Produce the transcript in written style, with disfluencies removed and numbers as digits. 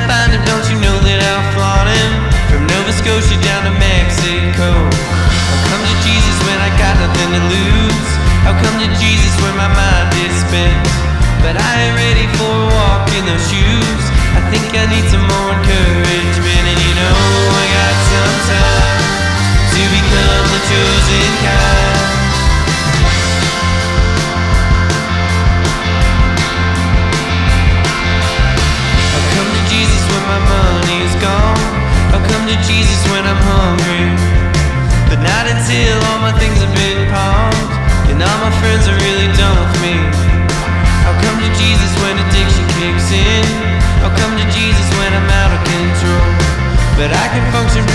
find him, don't you know that I'll flaunt him? From Nova Scotia down to Mexico. I'll come to Jesus when I got nothing to lose. I'll come to Jesus where my mind is spent. But I ain't ready for a walk in those shoes. I think I need some more encouragement. And you know I got some time to become the chosen kind. I'll come to Jesus when my money is gone. I'll come to Jesus when I'm hungry. But not until all my things have been pawned and all my friends are really done with me. I'll come to Jesus when addiction kicks in. I'll come to Jesus when I'm out of control. But I can function